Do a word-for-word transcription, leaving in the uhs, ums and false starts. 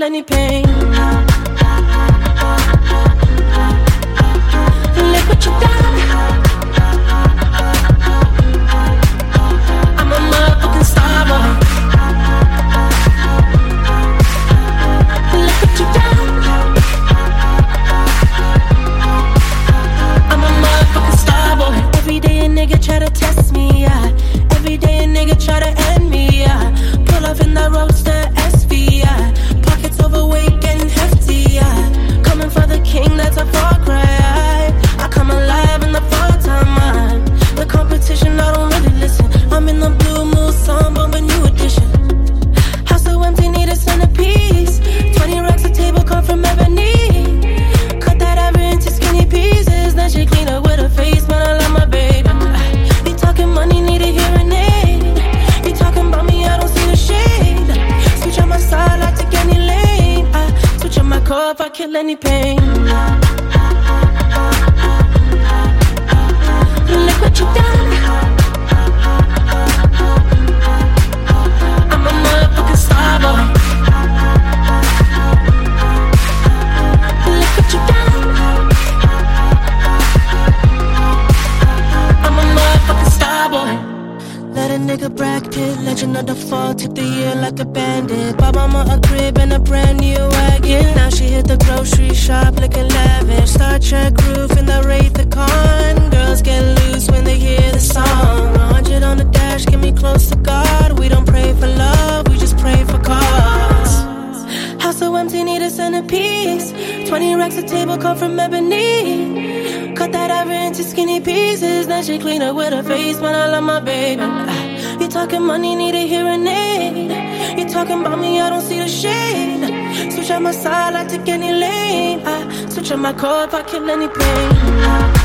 kill any pain. Look what you done. I'm a motherfucking star boy. Look what you done. I'm a motherfucking star boy. Every day a nigga try to test me, yeah. Every day a nigga try to end me, yeah. Pull up in that roadster S V, yeah. Pockets overweight, getting hefty, yeah. Coming for the king, that's a far cry. I come alive in the fall time, man. The competition, I don't really listen. I'm in the blue mood, song, but a new edition. House so empty, need a centerpiece. Twenty racks a table come from ebony. Cut that ever into skinny pieces. Then she clean up with her face, man, I love my baby. You talking money, need a hearing aid. You talking about me, I don't see the shade. Switch on my side, I take any lane. I switch on my car if I kill any pain. Look what you done. I'm a motherfucking star boy. Look what you done. I'm a motherfucking star boy. Let a nigga Brad Pitt, legend of the fall, took the year like a bandit. Bought mama a crib and a brand new wagon. Now she hit the grocery shop looking lavish. Star Trek roof in the Wraith the Con. Girls get loose when they hear the song. A hundred on the dash, get me close to God. We don't pray for love, we just pray for cause. House so empty, need a centerpiece. Twenty racks a table come from ebony. Cut that ever into skinny pieces. Then she clean up with her face, man, I love my baby. You talking money, need a hearing aid. You talking about me, I don't see the shade. Switch on my side, I take any lane. I switch on my car if I kill any pain.